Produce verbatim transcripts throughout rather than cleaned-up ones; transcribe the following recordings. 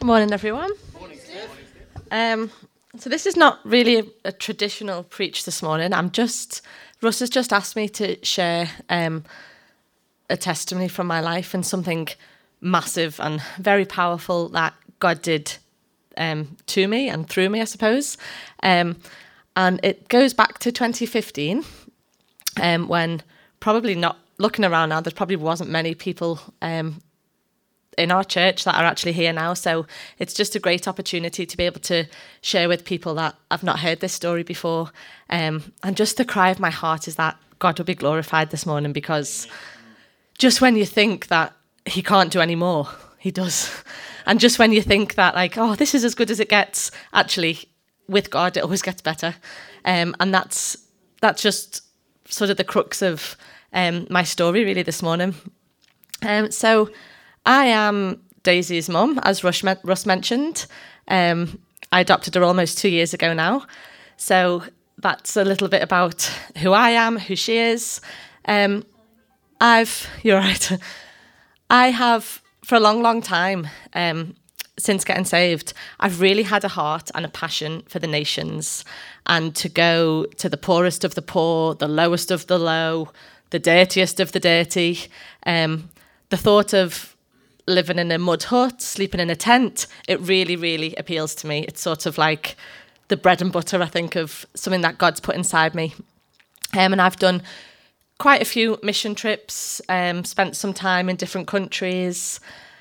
Good morning, everyone. Morning, um, so this is not really a, a traditional preach this morning. I'm just, Russ has just asked me to share um, a testimony from my life and something massive and very powerful that God did um, to me and through me, I suppose. Um, and it goes back to twenty fifteen, um, when probably not looking around now, there probably wasn't many people um, in our church that are actually here now. So it's just a great opportunity to be able to share with people that have not heard this story before. Um, and just the cry of my heart is that God will be glorified this morning, because just when you think that he can't do any more, he does. And just when you think that, like, oh, this is as good as it gets, actually, with God, it always gets better. Um, and that's that's just sort of the crux of um, my story, really, this morning. Um, so I am Daisy's mum, as Russ, Russ mentioned. Um, I adopted her almost two years ago now. So that's a little bit about who I am, who she is. Um, I've, you're right. I have, for a long, long time, um, since getting saved, I've really had a heart and a passion for the nations, and to go to the poorest of the poor, the lowest of the low, the dirtiest of the dirty. Um, the thought of living in a mud hut, sleeping in a tent, it really, really appeals to me. It's sort of like the bread and butter, I think, of something that God's put inside me. Um, and I've done quite a few mission trips, um, spent some time in different countries.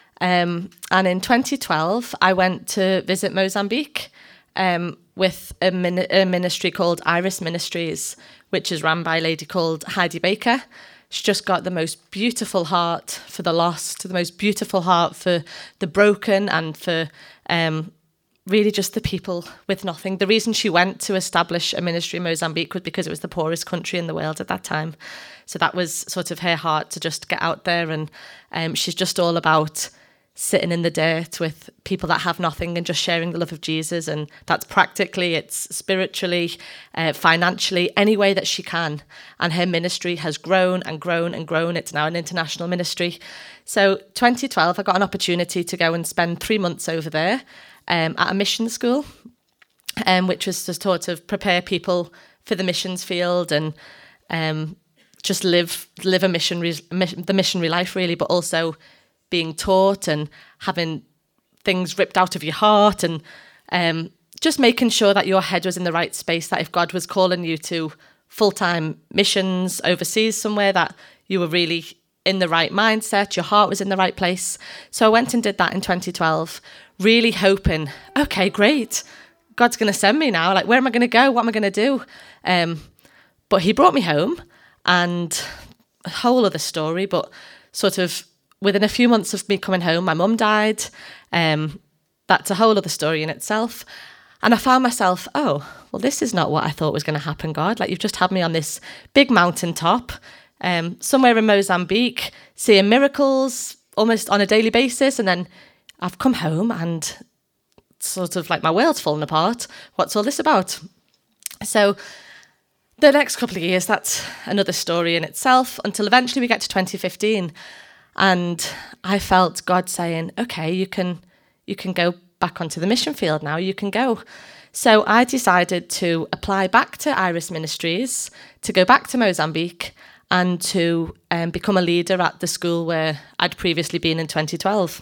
Um, and in twenty twelve, I went to visit Mozambique um, with a, min- a ministry called Iris Ministries, which is run by a lady called Heidi Baker. She's just got the most beautiful heart for the lost, the most beautiful heart for the broken, and for um, really just the people with nothing. The reason she went to establish a ministry in Mozambique was because it was the poorest country in the world at that time. So that was sort of her heart, to just get out there. And um, she's just all about sitting in the dirt with people that have nothing and just sharing the love of Jesus. And that's practically, it's spiritually, uh, financially, any way that she can. And her ministry has grown and grown and grown. It's now an international ministry. So twenty twelve, I got an opportunity to go and spend three months over there um, at a mission school, um, which was to sort of prepare people for the missions field and um, just live live a missionary, the missionary life, really, but also being taught and having things ripped out of your heart, and um, just making sure that your head was in the right space, that if God was calling you to full-time missions overseas somewhere, that you were really in the right mindset, your heart was in the right place. So I went and did that in twenty twelve, really hoping, okay, great, God's going to send me now. Like, where am I going to go? What am I going to do? Um, but he brought me home, and a whole other story, but sort of within a few months of me coming home, my mum died. Um, that's a whole other story in itself. And I found myself, oh, well, this is not what I thought was going to happen, God. Like, you've just had me on this big mountaintop, um, somewhere in Mozambique, seeing miracles almost on a daily basis. And then I've come home and sort of like my world's fallen apart. What's all this about? So the next couple of years, that's another story in itself, until eventually we get to twenty fifteen. And I felt God saying, okay, you can you can go back onto the mission field now, you can go. So I decided to apply back to Iris Ministries, to go back to Mozambique, and to um, become a leader at the school where I'd previously been in twenty twelve.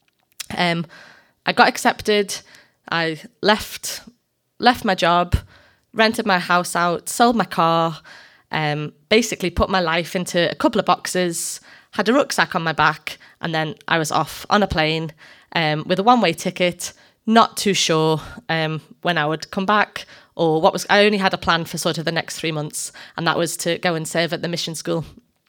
Um, I got accepted, I left, left my job, rented my house out, sold my car, um, basically put my life into a couple of boxes, had a rucksack on my back, and then I was off on a plane um, with a one-way ticket, not too sure um, when I would come back or what was. I only had a plan for sort of the next three months, and that was to go and serve at the mission school.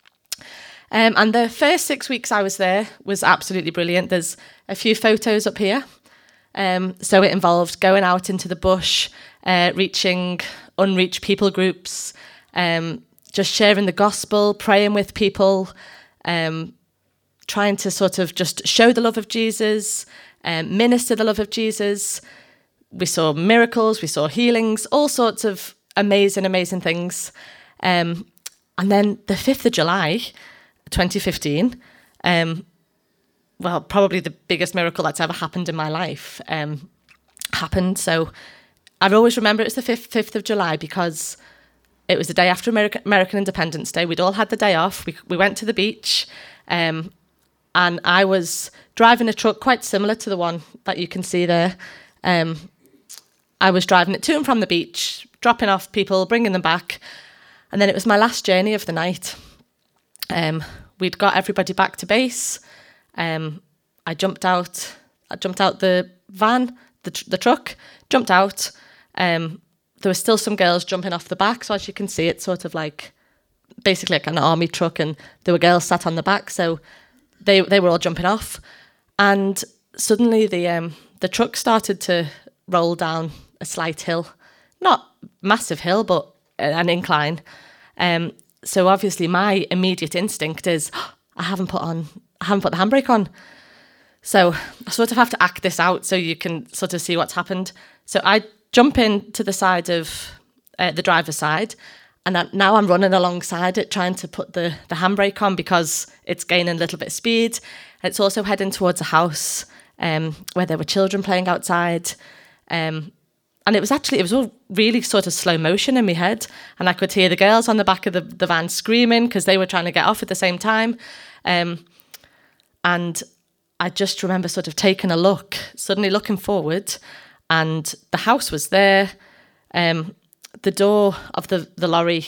Um, and the first six weeks I was there was absolutely brilliant. There's a few photos up here. Um, so it involved going out into the bush, uh, reaching unreached people groups, um, just sharing the gospel, praying with people, Um, trying to sort of just show the love of Jesus, um, minister the love of Jesus. We saw miracles, we saw healings, all sorts of amazing, amazing things. Um, and then the fifth of July, twenty fifteen, um, well, probably the biggest miracle that's ever happened in my life um, happened. So I always remember it was the fifth of July because it was the day after America, American Independence Day. We'd all had the day off. We, we went to the beach um, and I was driving a truck quite similar to the one that you can see there. Um, I was driving it to and from the beach, dropping off people, bringing them back. And then it was my last journey of the night. Um, we'd got everybody back to base. Um, I jumped out. I jumped out the van, the tr- the truck. Jumped out. Um, there were still some girls jumping off the back. So as you can see, it's sort of like basically like an army truck, and there were girls sat on the back. So they they were all jumping off, and suddenly the um, the truck started to roll down a slight hill, not massive hill, but an incline. Um, so obviously my immediate instinct is, oh, I haven't put on, I haven't put the handbrake on. So I sort of have to act this out so you can sort of see what's happened. So I jump in to the side of uh, the driver's side, and I, now I'm running alongside it, trying to put the, the handbrake on because it's gaining a little bit of speed. It's also heading towards a house um, where there were children playing outside. Um, And it was actually, it was all really sort of slow motion in my head. And I could hear the girls on the back of the, the van screaming because they were trying to get off at the same time. Um, and I just remember sort of taking a look, suddenly looking forward, and the house was there. Um, the door of the, the lorry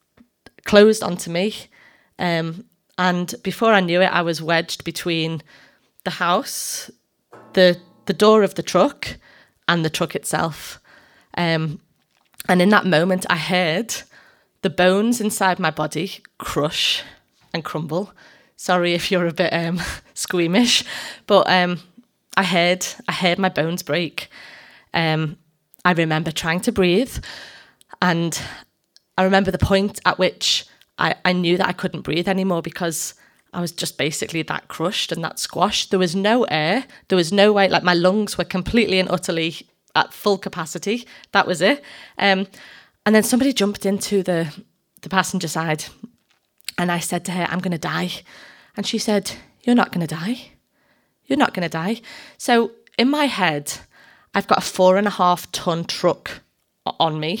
closed onto me. Um, and before I knew it, I was wedged between the house, the the door of the truck, and the truck itself. Um, and in that moment, I heard the bones inside my body crush and crumble. Sorry if you're a bit um, squeamish, but um, I heard I heard my bones break. Um, I remember trying to breathe, and I remember the point at which I, I knew that I couldn't breathe anymore because I was just basically that crushed and that squashed. There was no air. There was no way, like my lungs were completely and utterly at full capacity. That was it. Um, and then somebody jumped into the, the passenger side, and I said to her, I'm going to die. And she said, you're not going to die. You're not going to die. So in my head, I've got a four and a half ton truck on me.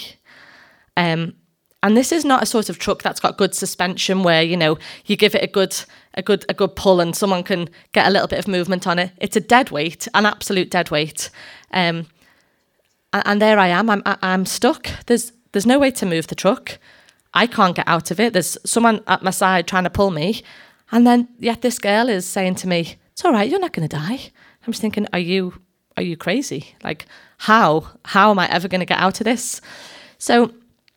Um, And this is not a sort of truck that's got good suspension where, you know, you give it a good a good a good pull and someone can get a little bit of movement on it. It's a dead weight, an absolute dead weight. Um, and, and there I am. I'm I'm stuck. There's there's no way to move the truck. I can't get out of it. There's someone at my side trying to pull me, and then yet this girl is saying to me, "It's all right. You're not going to die." I'm just thinking, are you are you crazy? Like, how how am I ever going to get out of this? So.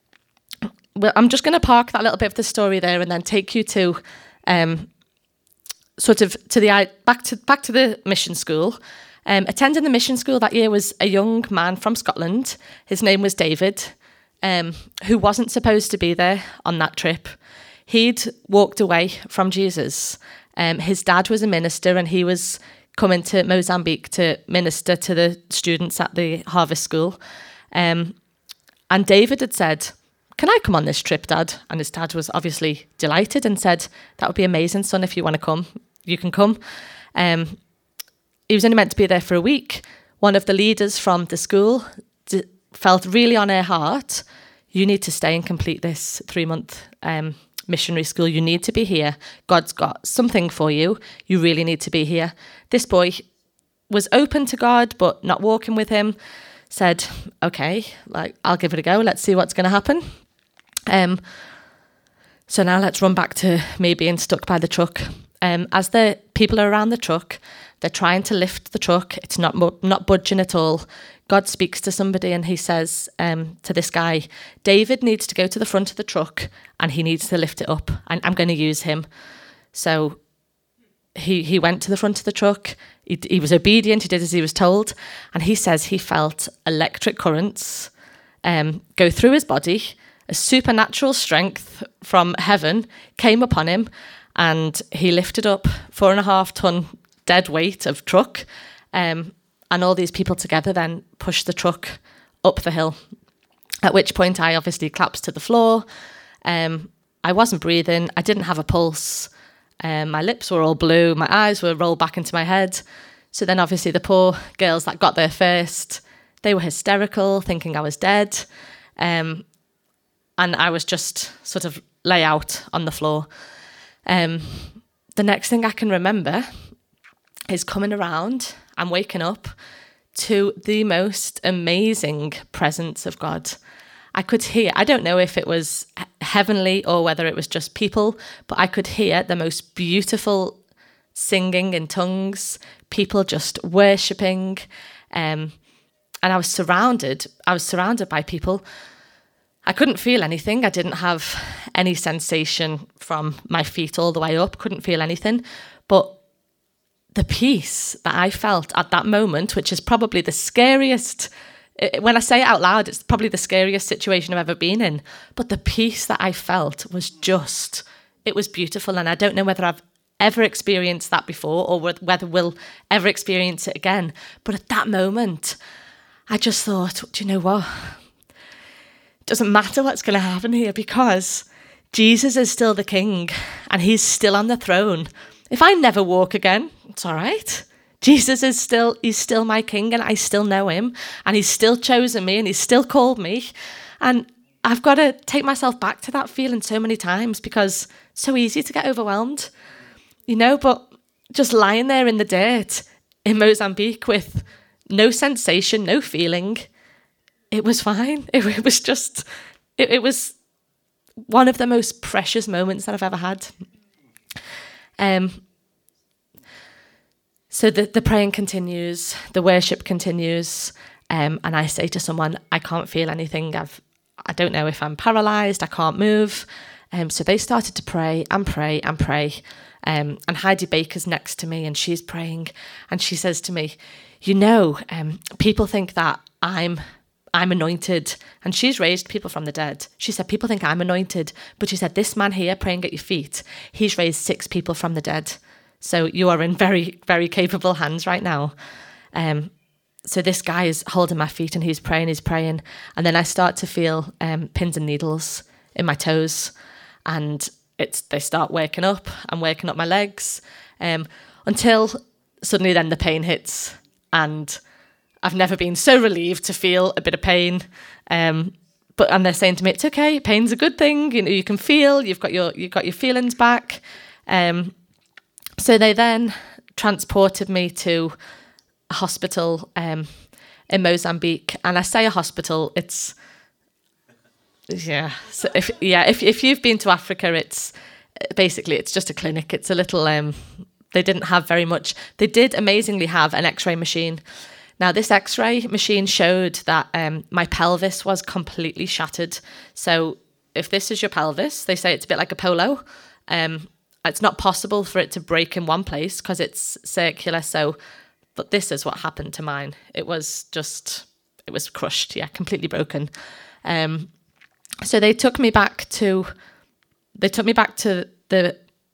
Well, I'm just going to park that little bit of the story there and then take you to um, sort of to the back to back to the mission school. Um, attending the mission school that year was a young man from Scotland. His name was David, um, who wasn't supposed to be there on that trip. He'd walked away from Jesus. Um, his dad was a minister, and he was coming to Mozambique to minister to the students at the Harvest School. Um, and David had said, "Can I come on this trip, Dad?" And his dad was obviously delighted and said, "That would be amazing, son. If you want to come, you can come." Um, he was only meant to be there for a week. One of the leaders from the school d- felt really on her heart, "You need to stay and complete this three-month um, missionary school. You need to be here. God's got something for you. You really need to be here." This boy was open to God, but not walking with him. Said, "Okay, like I'll give it a go. Let's see what's going to happen." Um, so now let's run back to me being stuck by the truck. Um, as the people are around the truck, they're trying to lift the truck. It's not not budging at all. God speaks to somebody and he says um, to this guy, "David needs to go to the front of the truck and he needs to lift it up. And I'm going to use him." So he he went to the front of the truck. He, he was obedient. He did as he was told. And he says he felt electric currents um, go through his body. A supernatural strength from heaven came upon him, and he lifted up four and a half ton dead weight of truck. Um, and all these people together then pushed the truck up the hill. At which point I obviously collapsed to the floor. Um, I wasn't breathing. I didn't have a pulse. Um, my lips were all blue. My eyes were rolled back into my head. So then obviously the poor girls that got there first, they were hysterical, thinking I was dead. Um, and I was just sort of lay out on the floor. Um, the next thing I can remember is coming around and waking up to the most amazing presence of God. I could hear, I don't know if it was heavenly or whether it was just people, but I could hear the most beautiful singing in tongues, people just worshipping. Um, and I was surrounded, I was surrounded by people. I couldn't feel anything. I didn't have any sensation from my feet all the way up, couldn't feel anything. But the peace that I felt at that moment, which is probably the scariest, when I say it out loud, it's probably the scariest situation I've ever been in. But the peace that I felt was just, it was beautiful. And I don't know whether I've ever experienced that before or whether we'll ever experience it again. But at that moment, I just thought, do you know what? It doesn't matter what's going to happen here because Jesus is still the king and he's still on the throne. If I never walk again, it's all right. Jesus is still, he's still my king and I still know him and he's still chosen me and he's still called me. And I've got to take myself back to that feeling so many times because it's so easy to get overwhelmed, you know, but just lying there in the dirt in Mozambique with no sensation, no feeling, it was fine. It, it was just, it, it was one of the most precious moments that I've ever had. Um. So the, the praying continues, the worship continues, um, and I say to someone, I can't feel anything. I've, I don't know if I'm paralysed, I can't move. Um, so they started to pray and pray and pray. Um, and Heidi Baker's next to me and she's praying and she says to me, you know, um, people think that I'm I'm anointed. And she's raised people from the dead. She said, people think I'm anointed. But she said, this man here praying at your feet, he's raised six people from the dead. So you are in very, very capable hands right now. Um, so this guy is holding my feet and he's praying, he's praying. And then I start to feel um, pins and needles in my toes. And it's they start waking up. I'm waking up my legs. Um, until suddenly then the pain hits. And I've never been so relieved to feel a bit of pain. Um, but and they're saying to me, it's okay, pain's a good thing. You know, you can feel, you've got your you've got your feelings back. Um So they then transported me to a hospital um, in Mozambique, and I say a hospital. It's yeah, so if yeah, if if you've been to Africa, it's basically it's just a clinic. It's a little. Um, they didn't have very much. They did amazingly have an X-ray machine. Now this X-ray machine showed that um, my pelvis was completely shattered. So if this is your pelvis, they say it's a bit like a polo. Um, It's not possible for it to break in one place because it's circular. So, but this is what happened to mine. It was just, it was crushed. Yeah, completely broken. Um, so they took me back to, they took me back to the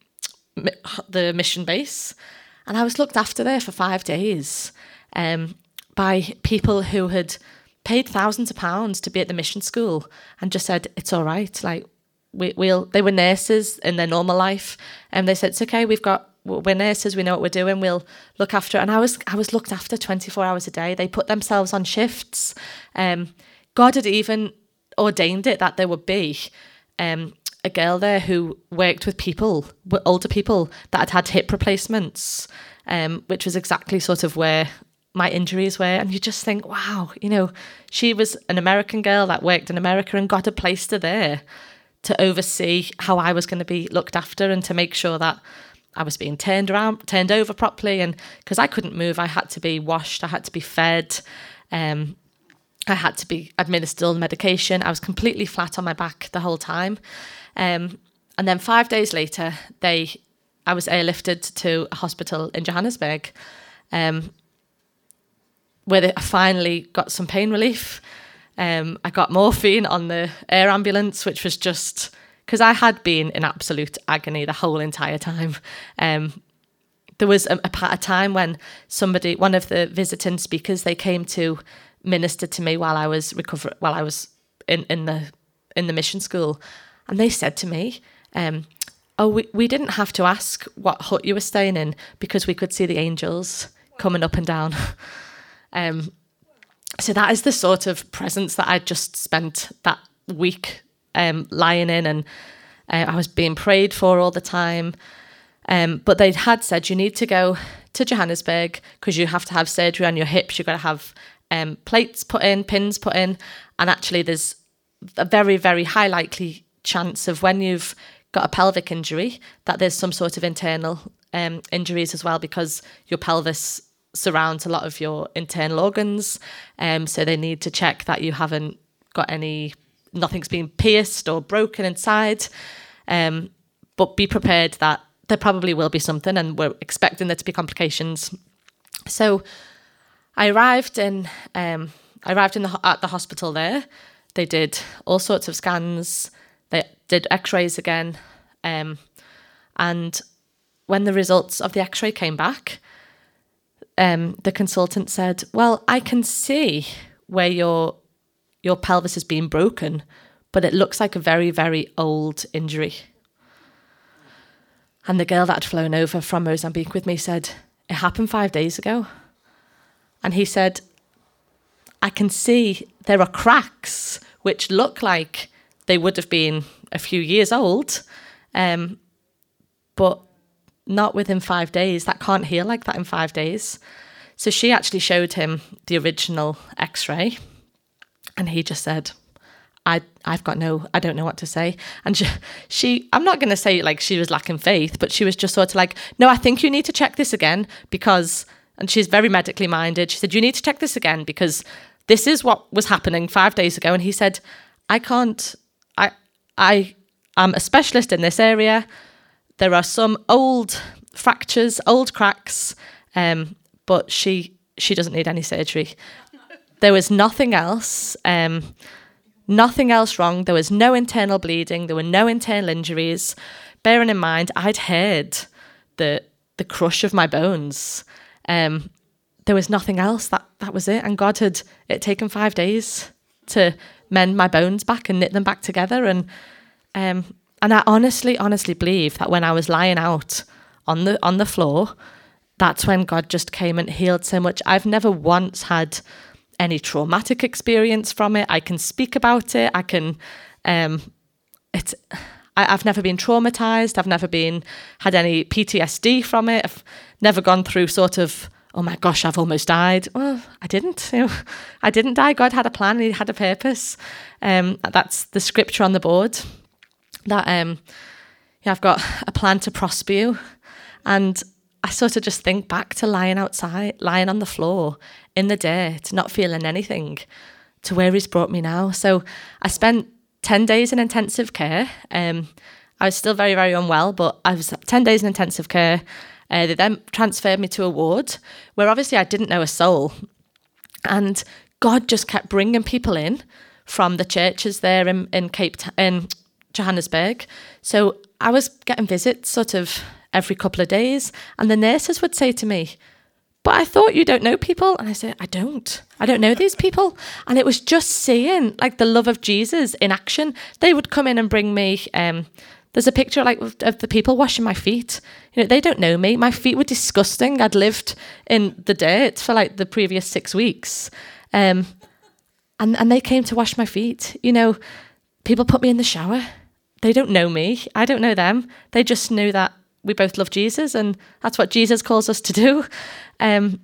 the mission base, and I was looked after there for five days um, by people who had paid thousands of pounds to be at the mission school and just said it's all right, like. We, we'll. They were nurses in their normal life, and they said it's okay. We've got. We're nurses. We know what we're doing. We'll look after. And I was. I was looked after twenty-four hours a day. They put themselves on shifts. Um, God had even ordained it that there would be um, a girl there who worked with people, older people that had had hip replacements, um, which was exactly sort of where my injuries were. And you just think, wow, you know, she was an American girl that worked in America, and God had placed her there to oversee how I was going to be looked after and to make sure that I was being turned around, turned over properly. And because I couldn't move, I had to be washed, I had to be fed, um, I had to be administered all the medication. I was completely flat on my back the whole time. Um, and then five days later, they, I was airlifted to a hospital in Johannesburg, um, where they, I finally got some pain relief. Um, I got morphine on the air ambulance, which was just because I had been in absolute agony the whole entire time. Um, there was a, a, a time when somebody, one of the visiting speakers, they came to minister to me while I was recover, while I was in, in the in the mission school, and they said to me, um, oh, we, we didn't have to ask what hut you were staying in because we could see the angels coming up and down. um, so that is the sort of presence that I just spent that week um, lying in, and uh, I was being prayed for all the time. Um, but they had said, you need to go to Johannesburg because you have to have surgery on your hips. You've got to have um, plates put in, pins put in. And actually there's a very, very high likely chance of when you've got a pelvic injury that there's some sort of internal um, injuries as well, because your pelvis surrounds a lot of your internal organs. Um, so they need to check that you haven't got any, nothing's been pierced or broken inside. Um, but be prepared that there probably will be something, and we're expecting there to be complications. So I arrived in, um, I arrived in the at the hospital there. They did all sorts of scans. They did X-rays again, um, and when the results of the X-ray came back, um, the consultant said, "Well, I can see where your your pelvis has been broken, but it looks like a very, very old injury." And the girl that had flown over from Mozambique with me said, "It happened five days ago." And he said, "I can see there are cracks which look like they would have been a few years old, um, but not within five days. That can't heal like that in five days." So she actually showed him the original X-ray, and he just said, I, I've got no, I don't know what to say. And she, she I'm not going to say like she was lacking faith, but she was just sort of like, "No, I think you need to check this again because," and she's very medically minded. She said, "You need to check this again because this is what was happening five days ago." And he said, I can't, I, I am a specialist in this area. There are some old fractures, old cracks, um, but she, she doesn't need any surgery. There was nothing else. Um, Nothing else wrong. There was no internal bleeding. There were no internal injuries. Bearing in mind, I'd heard the the crush of my bones. Um, there was nothing else. That that was it. And God had it had taken five days to mend my bones back and knit them back together. And um, and I honestly, honestly believe that when I was lying out on the on the floor, that's when God just came and healed so much. I've never once had any traumatic experience from it. I can speak about it. I can, um, it's, I, I've never been traumatized. I've never been, had any P T S D from it. I've never gone through sort of, oh my gosh, I've almost died. Well, I didn't, you know, I didn't die. God had a plan. He had a purpose. Um, that's the scripture on the board that, um, yeah, I've got a plan to prosper you. And I sort of just think back to lying outside, lying on the floor in the dirt, not feeling anything, to where he's brought me now. So I spent ten days in intensive care. Um, I was still very, very unwell, but I was ten days in intensive care. Uh, they then transferred me to a ward where obviously I didn't know a soul. And God just kept bringing people in from the churches there in, in Cape Ta- in Johannesburg. So I was getting visits sort of every couple of days, and the nurses would say to me, "But I thought you don't know people." And I said, I don't. I don't know these people. And it was just seeing like the love of Jesus in action. They would come in and bring me, um, there's a picture like of, of the people washing my feet. You know, they don't know me. My feet were disgusting. I'd lived in the dirt for like the previous six weeks. Um, and, and they came to wash my feet. You know, people put me in the shower. They don't know me. I don't know them. They just knew that we both love Jesus, and that's what Jesus calls us to do. Um,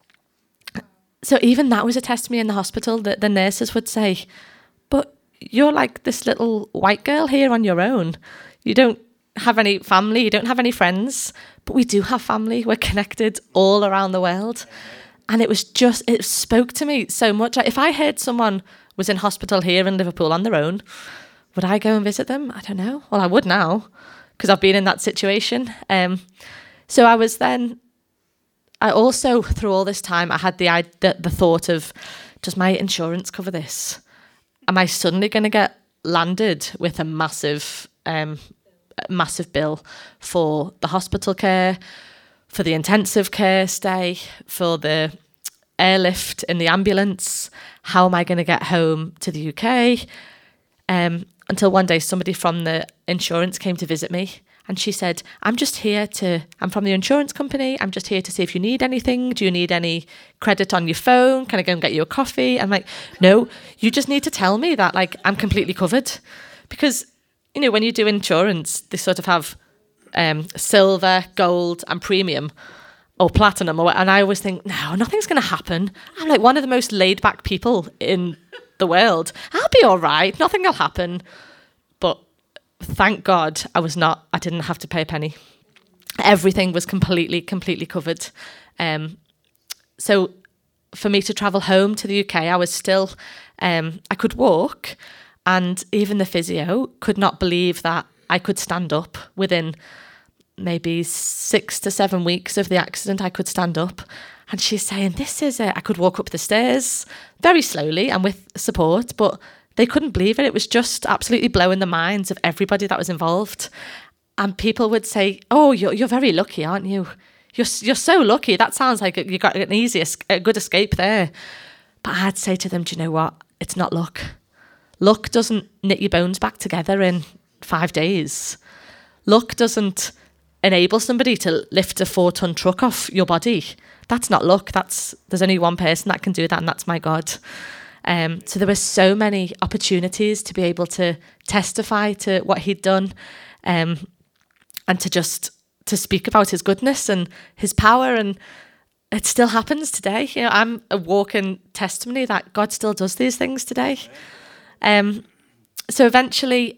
so even that was a testimony in the hospital that the nurses would say, "But you're like this little white girl here on your own. You don't have any family, you don't have any friends, but we do have family. We're connected all around the world." And it was just, it spoke to me so much. Like if I heard someone was in hospital here in Liverpool on their own, would I go and visit them? I don't know. Well, I would now, because I've been in that situation. Um, so I was then, I also, through all this time, I had the, the, the thought of, does my insurance cover this? Am I suddenly going to get landed with a massive, um, massive bill for the hospital care, for the intensive care stay, for the airlift in the ambulance? How am I going to get home to the U K? Um, until one day somebody from the insurance came to visit me, And she said, I'm just here to, I'm from the insurance company. I'm just here to see if you need anything. Do you need any credit on your phone? Can I go and get you a coffee? I'm like, no, you just need to tell me that like I'm completely covered. Because, you know, when you do insurance, they sort of have um, silver, gold and premium or platinum. Or, and I always think, no, nothing's going to happen. I'm like one of the most laid back people in the world. I'll be all right. Nothing will happen. But thank God I was not, I didn't have to pay a penny. Everything was completely, completely covered. Um, so for me to travel home to the U K, I was still, um, I could walk, and even the physio could not believe that I could stand up within maybe six to seven weeks of the accident. I could stand up, and she's saying, this is it. I could walk up the stairs very slowly and with support, but they couldn't believe it. It was just absolutely blowing the minds of everybody that was involved. And people would say, oh, you're you're very lucky, aren't you? You're you're so lucky. That sounds like you got an easy, a good escape there. But I'd say to them, do you know what? It's not luck. Luck doesn't knit your bones back together in five days. Luck doesn't enable somebody to lift a four-ton truck off your body. That's not luck. That's there's only one person that can do that, and that's my God. Um, so there were so many opportunities to be able to testify to what he'd done, um, and to just to speak about his goodness and his power. And it still happens today. You know, I'm a walking testimony that God still does these things today. Um, so eventually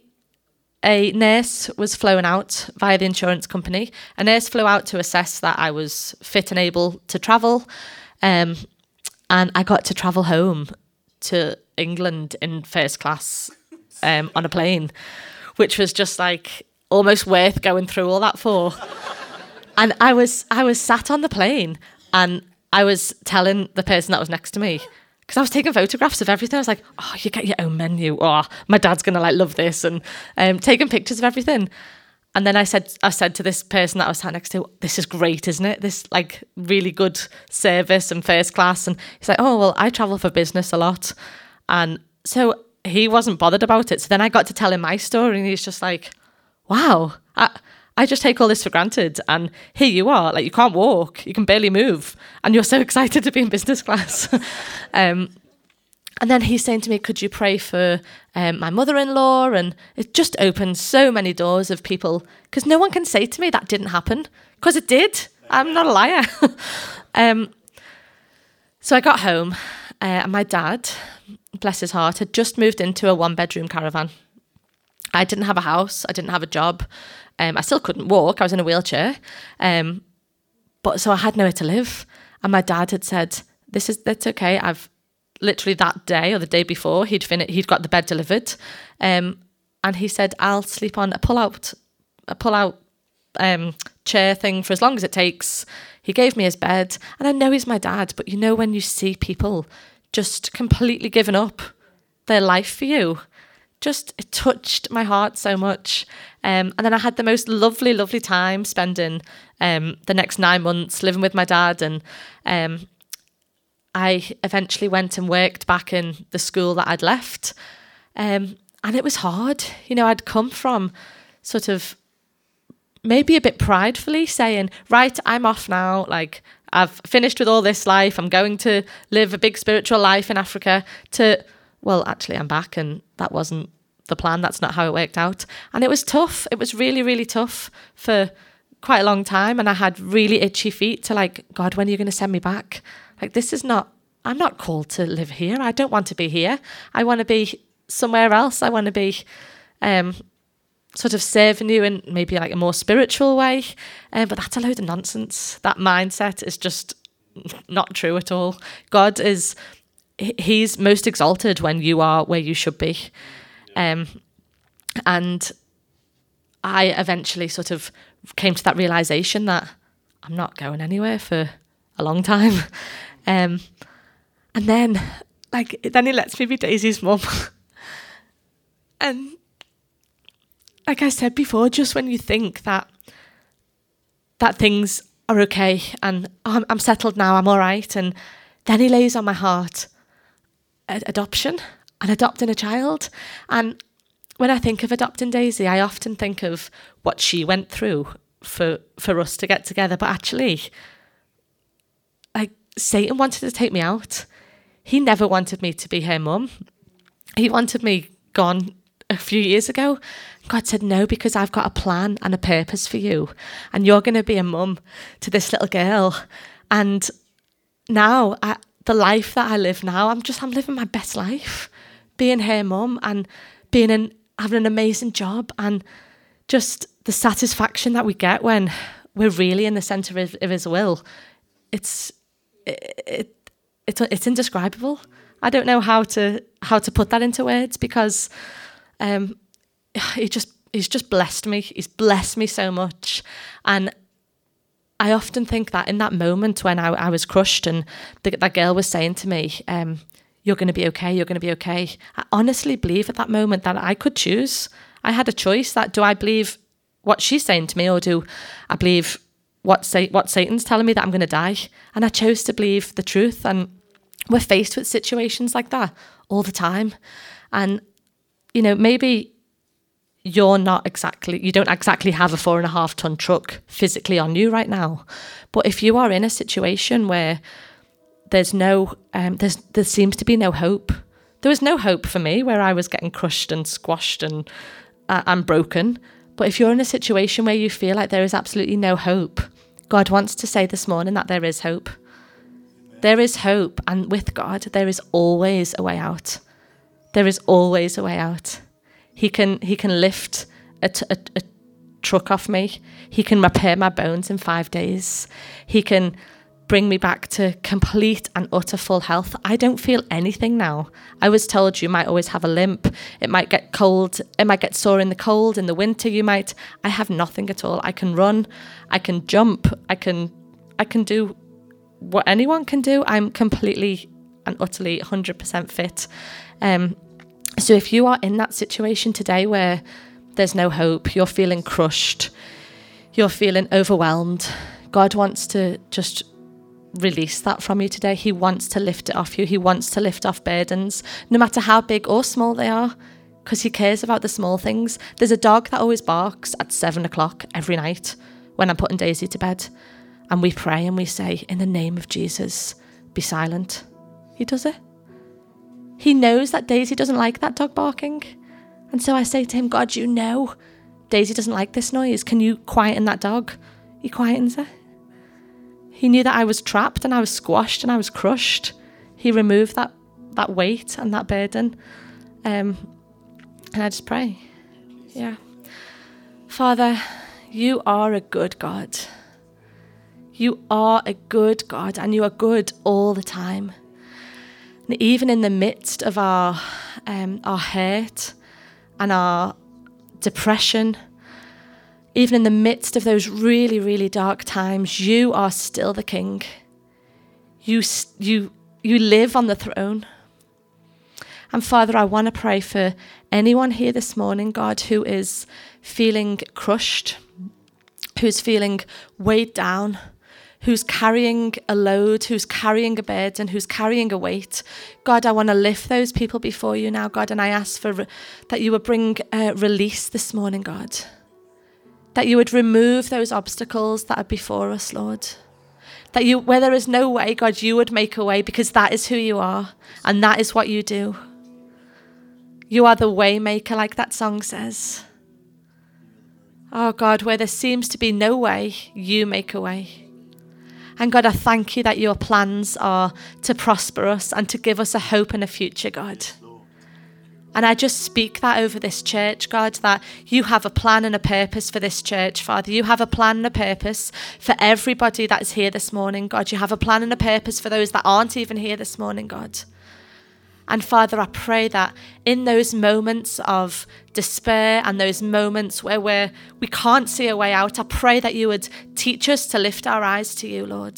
a nurse was flown out via the insurance company. A nurse flew out to assess that I was fit and able to travel. Um, and I got to travel home to England in first class um, on a plane, which was just like almost worth going through all that for. And I was I was sat on the plane, and I was telling the person that was next to me, because I was taking photographs of everything. I was like, oh, you get your own menu. Oh, my dad's going to like love this. And um, taking pictures of everything. And then I said, I said to this person that I was sat next to, this is great, isn't it? This like really good service and first class. And he's like, oh, well, I travel for business a lot. And so he wasn't bothered about it. So then I got to tell him my story, and he's just like, wow, I, I just take all this for granted. And here you are, like you can't walk, you can barely move, and you're so excited to be in business class. um, And then he's saying to me, could you pray for um, my mother-in-law? And it just opened so many doors of people, because no one can say to me that didn't happen, because it did. I'm not a liar. um, so I got home, uh, and my dad, bless his heart, had just moved into a one-bedroom caravan. I didn't have a house. I didn't have a job. Um, I still couldn't walk. I was in a wheelchair. Um, but so I had nowhere to live. And my dad had said, this is, that's okay. I've, literally that day or the day before, he'd fin- he'd got the bed delivered, um, and he said, I'll sleep on a pull-out a pull-out um, chair thing for as long as it takes. He gave me his bed, and I know he's my dad, but you know when you see people just completely giving up their life for you, just it touched my heart so much. Um, and then I had the most lovely, lovely time spending um, the next nine months living with my dad, and um, I eventually went and worked back in the school that I'd left. Um, and it was hard. You know, I'd come from sort of maybe a bit pridefully saying, right, I'm off now. Like, I've finished with all this life. I'm going to live a big spiritual life in Africa, to, well, actually, I'm back, and that wasn't the plan. That's not how it worked out. And it was tough. It was really, really tough for quite a long time. And I had really itchy feet to like, God, when are you going to send me back? Like, this is not, I'm not called to live here. I don't want to be here. I want to be somewhere else. I want to be um, sort of serving you in maybe like a more spiritual way. Um, but that's a load of nonsense. That mindset is just not true at all. God is, he's most exalted when you are where you should be. Um, and I eventually sort of came to that realization that I'm not going anywhere for a long time. Um, and then, like, then he lets me be Daisy's mum. And like I said before, just when you think that that things are okay and oh, I'm, I'm settled now, I'm all right, and then he lays on my heart ad- adoption and adopting a child. And when I think of adopting Daisy, I often think of what she went through for for us to get together. But actually, like, Satan wanted to take me out. He never wanted me to be her mum. He wanted me gone a few years ago. God said, no, because I've got a plan and a purpose for you. And you're going to be a mum to this little girl. And now, I, the life that I live now, I'm just, I'm living my best life. Being her mum and being an, having an amazing job, and just the satisfaction that we get when we're really in the centre of, of his will. It's, it, it, it's, it's indescribable. I don't know how to, how to put that into words, because um, he just, he's just blessed me. He's blessed me so much. And I often think that in that moment when I, I was crushed and the, that girl was saying to me, um, you're going to be okay, you're going to be okay. I honestly believe at that moment that I could choose. I had a choice that, do I believe what she's saying to me, or do I believe what, say, what Satan's telling me that I'm going to die? And I chose to believe the truth. And we're faced with situations like that all the time. And, you know, maybe you're not exactly, you don't exactly have a four and a half ton truck physically on you right now. But if you are in a situation where there's no, um, there's, there seems to be no hope. There was no hope for me where I was getting crushed and squashed and, uh, and broken. But if you're in a situation where you feel like there is absolutely no hope, God wants to say this morning that there is hope. There is hope. And with God, there is always a way out. There is always a way out. He can he can lift a, t- a, a truck off me. He can repair my bones in five days. He can bring me back to complete and utter full health. I don't feel anything now. I was told you might always have a limp. It might get cold. It might get sore in the cold. In the winter, you might. I have nothing at all. I can run. I can jump. I can. I can do what anyone can do. I'm completely and utterly one hundred percent fit. Um, so if you are in that situation today where there's no hope, you're feeling crushed, you're feeling overwhelmed, God wants to just release that from you today. He wants to lift it off you. He wants to lift off burdens, no matter how big or small they are, because he cares about the small things. There's a dog that always barks at seven o'clock every night when I'm putting Daisy to bed. And we pray and we say, in the name of Jesus, be silent. He does it. He knows that Daisy doesn't like that dog barking. And so I say to him, God, you know Daisy doesn't like this noise. Can you quieten that dog? He quietens her. He knew that I was trapped and I was squashed and I was crushed. He removed that, that weight and that burden. Um, and I just pray. Yeah. Father, you are a good God. You are a good God, and you are good all the time. And even in the midst of our um, our hurt and our depression, even in the midst of those really, really dark times, you are still the King. You you you live on the throne. And Father, I want to pray for anyone here this morning, God, who is feeling crushed, who's feeling weighed down, who's carrying a load, who's carrying a burden, who's carrying a weight. God, I want to lift those people before you now, God, and I ask for re- that you would bring uh, release this morning, God. That you would remove those obstacles that are before us, Lord. That you, where there is no way, God, you would make a way, because that is who you are, and that is what you do. You are the way maker, like that song says. Oh, God, where there seems to be no way, you make a way. And God, I thank you that your plans are to prosper us and to give us a hope and a future, God. And I just speak that over this church, God, that you have a plan and a purpose for this church, Father. You have a plan and a purpose for everybody that is here this morning, God. You have a plan and a purpose for those that aren't even here this morning, God. And Father, I pray that in those moments of despair and those moments where we're, we can't see a way out, I pray that you would teach us to lift our eyes to you, Lord.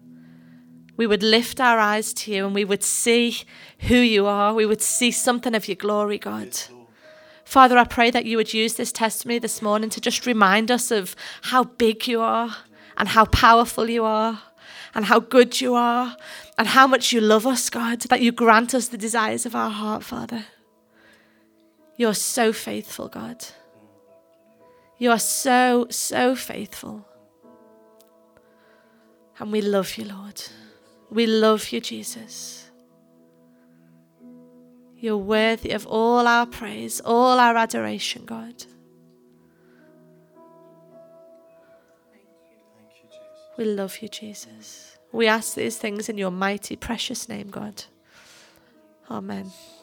We would lift our eyes to you and we would see who you are. We would see something of your glory, God. Father, I pray that you would use this testimony this morning to just remind us of how big you are and how powerful you are and how good you are and how much you love us, God, that you grant us the desires of our heart, Father. You're so faithful, God. You are so, so faithful. And we love you, Lord. We love you, Jesus. You're worthy of all our praise, all our adoration, God. We love you, Jesus. We ask these things in your mighty, precious name, God. Amen.